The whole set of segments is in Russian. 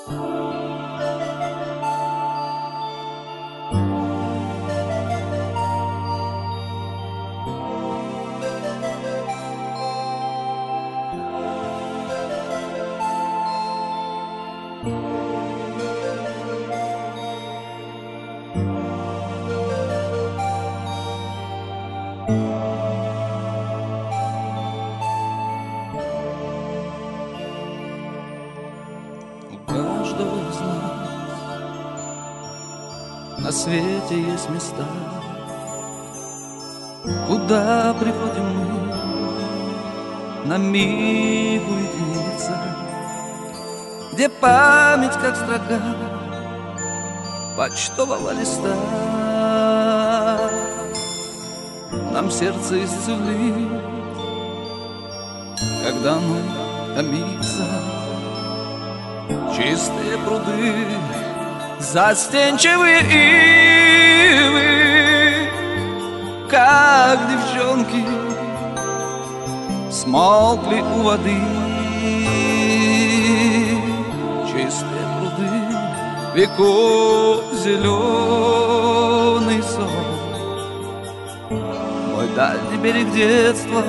На свете есть места, куда приходим мы на миг уединиться, где память, как строка почтового листа, нам сердце исцелит, когда оно томится. Чистые пруды, застенчивые ивы, как девчонки, смолкли у воды. Чистые пруды, веков зеленый сон, мой дальний берег детства,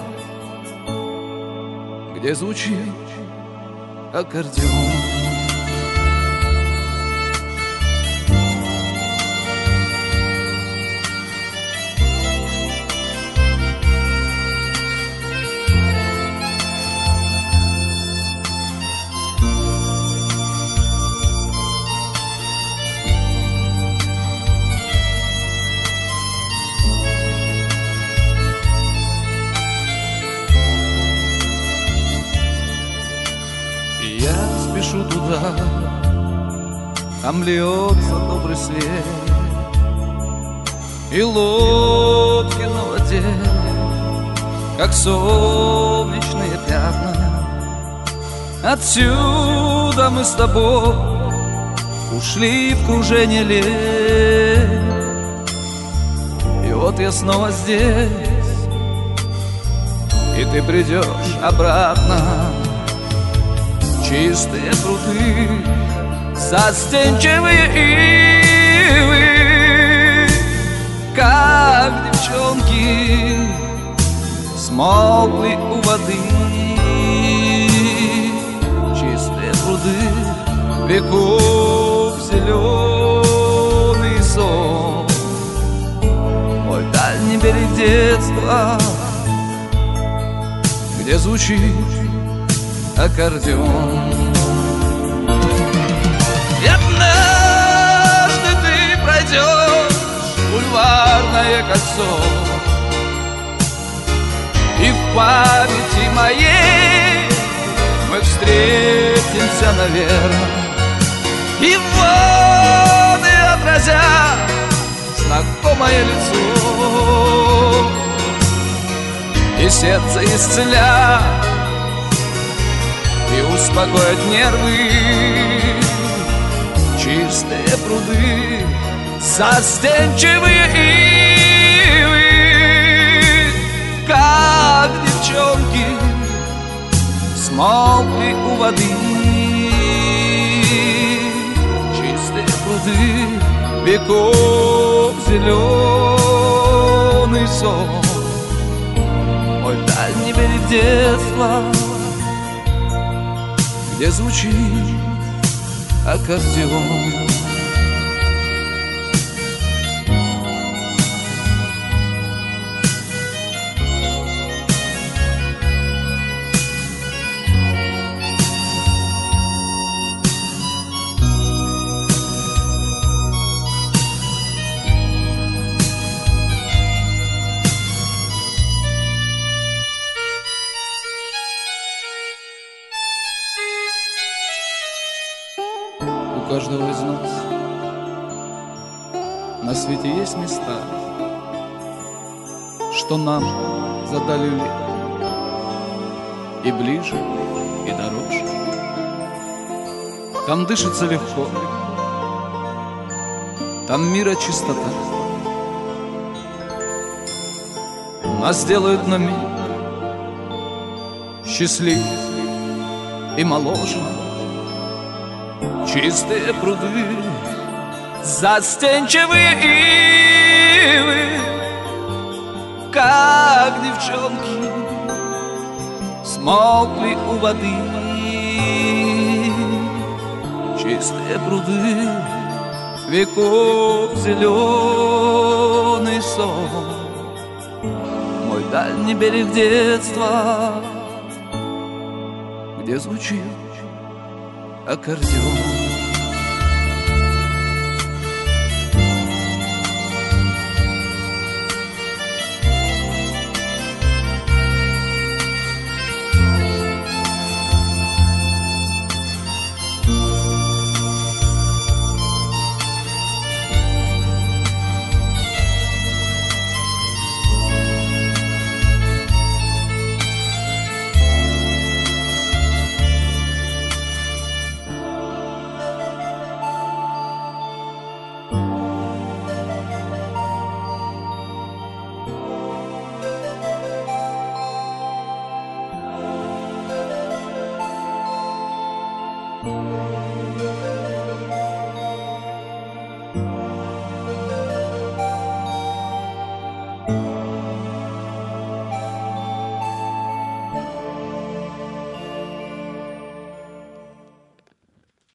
где звучит аккордеон. Спешу туда, там льется добрый свет, и лодки на воде, как солнечные пятна. Отсюда мы с тобой ушли в кружение лет, и вот я снова здесь, и ты придешь обратно. Чистые пруды, застенчивые ивы, как девчонки, смолкли у воды. Чистые пруды, веков зеленый сон, мой дальний берег детства, где звучит аккордеон. И однажды ты пройдешь бульварное кольцо, и в памяти моей мы встретимся, наверное, и воды отразят знакомое лицо, и сердце исцелят и успокоить нервы. Чистые пруды, застенчивые ивы, как девчонки, смолкли у воды. Чистые пруды, веков зеленый сон, мой дальний берег детства, где звучит аккордеон. У каждого из нас на свете есть места, что нам задали лето, и ближе, и дороже. Там дышится легко, там мира чистота. Нас делают на миг счастливее и моложе. чистые пруды, застенчивые ивы, как девчонки, смолкли у воды. Чистые пруды, веков зеленый сон, мой дальний берег детства, где звучит аккордеон.